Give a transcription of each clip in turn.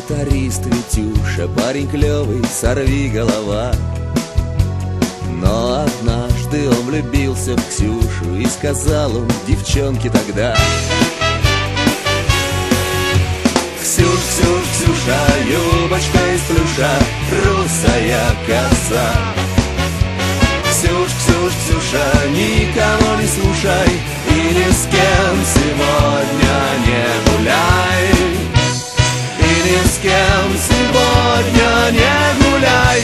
гитарист Витюша, парень клёвый, сорви голова. Но однажды он влюбился в Ксюшу и сказал он девчонке тогда: Ксюш, Ксюш, Ксюша, юбочка из плюша, русая коса. Ксюш, Ксюш, Ксюша, никого не слушай и ни с кем сегодня не гуляй. И ни с кем сегодня не гуляй.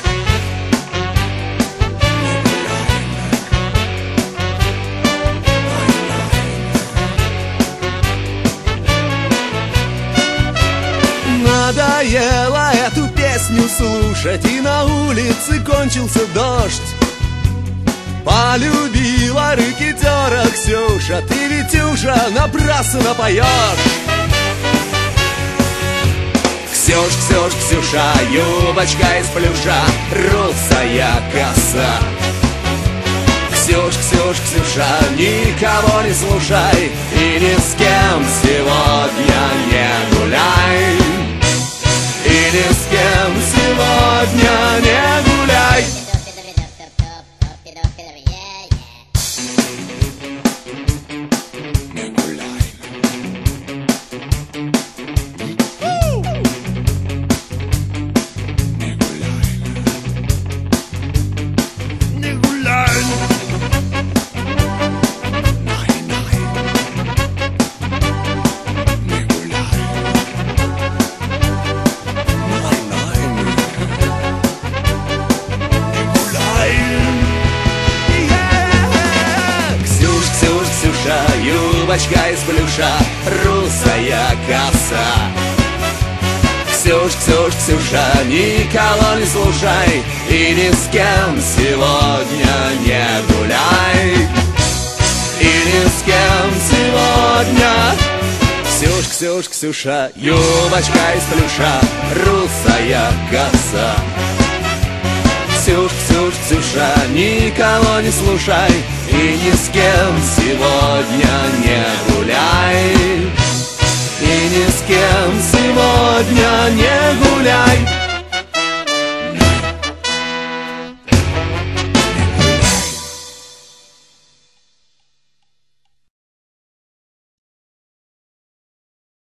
Надоело эту песню слушать, и на улице кончился дождь. Полюбила рэкетера Ксюша, ты, Витюша, напрасно поешь. Ксюш, Ксюш, Ксюша, юбочка из плюша, русая коса. Ксюш, Ксюш, Ксюша, никого не слушай и ни с кем сегодня не гуляй. И ни с кем сегодня не гуляй. Юбочка из плюша, русая коса. Ксюш, Ксюш, Ксюша, никого не слушай и ни с кем сегодня не гуляй. И ни с кем сегодня. Ксюш, Ксюш, Ксюша, юбочка из плюша, русая коса. Ксюш, Ксюш, Ксюша, никого не слушай и ни с кем сегодня не гуляй. И ни с кем сегодня не гуляй.